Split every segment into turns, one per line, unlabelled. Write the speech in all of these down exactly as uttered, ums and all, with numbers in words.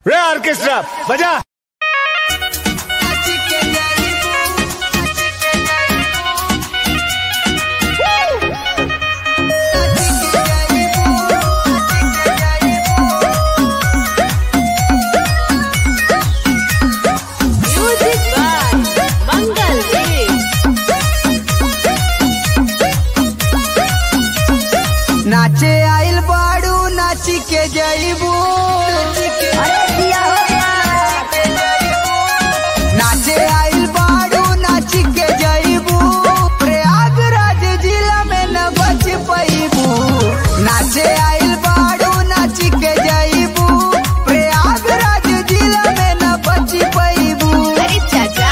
रे ऑर्केस्ट्रा बजा।
नाचे आइल बाड़ू नाची के जाइबू, नाचे आइल बाड़ू नाची के जाइबू, प्रयागराज जिला में न बच पैबू। नाचे आइल बाड़ू नाची के जाइबू, प्रयागराज जिला में न बच पैबू।
अरे चाचा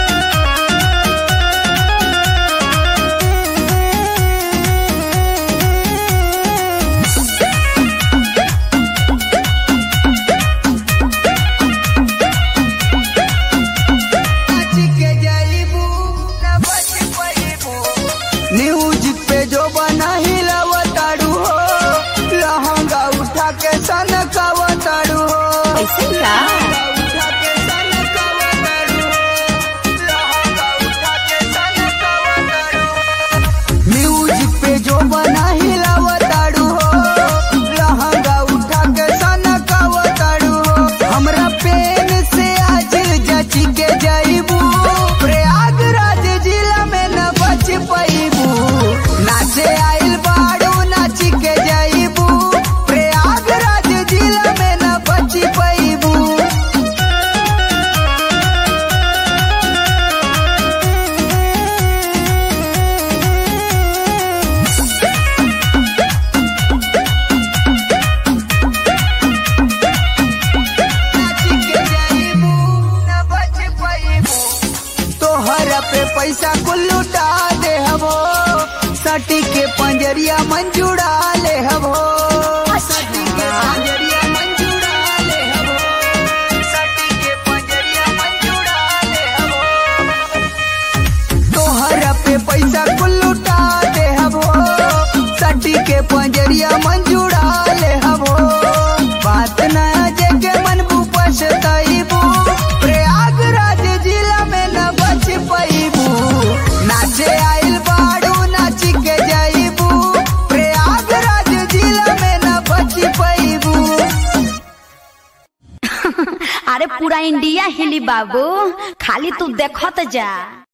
न्यूज पे जो बना हिलावताड़ू हो, लहंगा उठा के सनकावताड़ू हो।
ऐसे का
उठा के सनकावताड़ू हो, लहंगा उठा के सनकावताड़ू हो। न्यूज पे जो बना हिलावताड़ू हो, लहंगा उठा के सनकावताड़ू हो। हमरा पेन से आज जची के जाइबू, प्रयागराज जिला में न बच पैबू। नाचे आइल बाड़ू नाची के जाइबू, प्रयागराज जिला में न बच पैबू। नाची के जाइबू न बच पैबू। तोहरा पे पैसा कुल लुटा दे हबो, सटी के पंजरिया मंजूड़ा ले हबो। सटी के पंजरिया मंजूड़ा ले हबो, सटी के पंजरिया मंजूड़ा ले हबो। तोहरा पे पैसा कुल लुटा दे हबो, सटी के पंजरिया मंजूड़ा ले हबो। बात ना जे के मन बुपस तईबू, प्रयागराज जिला में न बच पैबू। नाचे आइल बाड़ू नाची के जाइबू, प्रयागराज जिला में न बच पैबू।
अरे पूरा इंडिया हिली बाबू, खाली तू देखत जा।